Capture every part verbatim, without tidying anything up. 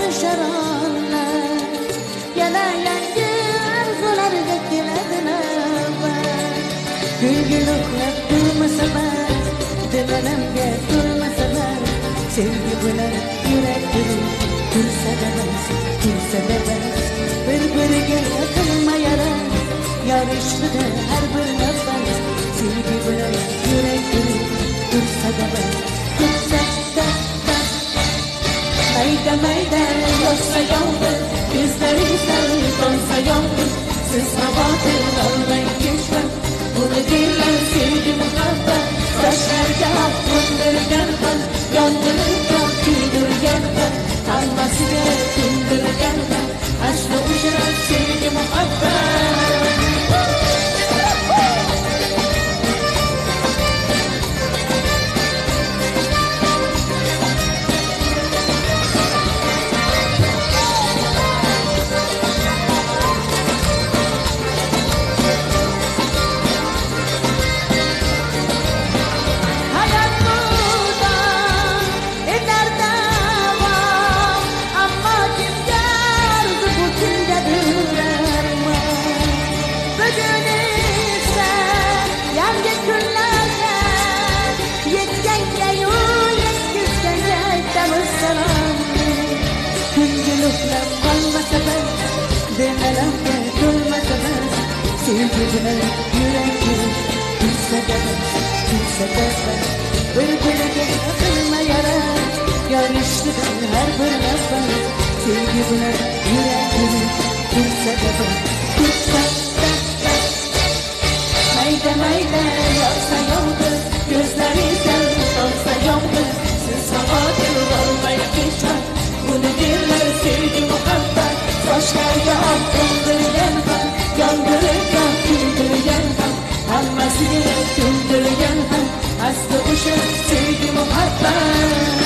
yasharonlar yana yangi orzularga keladilar. Ko'ngil uxlab turmasalar, dilimga turmasalar, sevgi bilan yurak tursa-da bas, tursa-da bas. Bir-biriga qilmayalar, yarishdi har bir nafas, sevgi bilan yurak tursa-da bas, tursa-da bas. Mayda mayda yog'sa yomg'ir, ko'zlaringizdan tomsa yomg'ir, siz xavotir olmang kechmang. Buni deyman sevgi muhabbat, yoshlarga qo'ndirgan ham, yondirgan kuydirgan ham, hammasiga ko'ndirgan ham, asli o'sha sevgi muhabbat. Demalamga to'lmasa sevgi bilan yurak tursa-da bas, tursa-da bas. Bir-biriga qilmayalar, yarishdi har bir nafas, sevgi bilan yurak tursa-da bas, tursa-da bas. Mayda mayda yog'sa yomg'ir, ko'zlaringizdan tomsa yomg'ir, siz xavotir olmang kechmang. Buni derlar sevgi muhabbat, yoshlarga oq qo'ndirgan ham, yondirgan kuydirgan ham, hammasiga ko'ndirgan ham, asli o'sha sevgi muhabbat.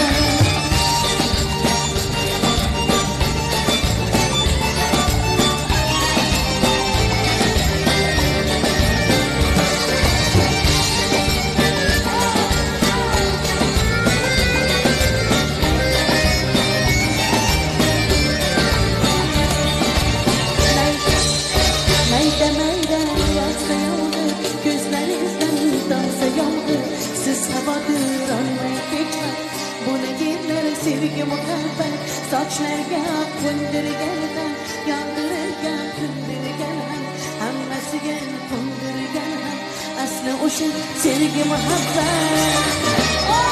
Sevgi muhabbat, sochlarga qo'ndirgan ham, yondirgan kundirgan ham, hammasiga qo'ndirgan ham, asli o'sha sevgi muhabbat.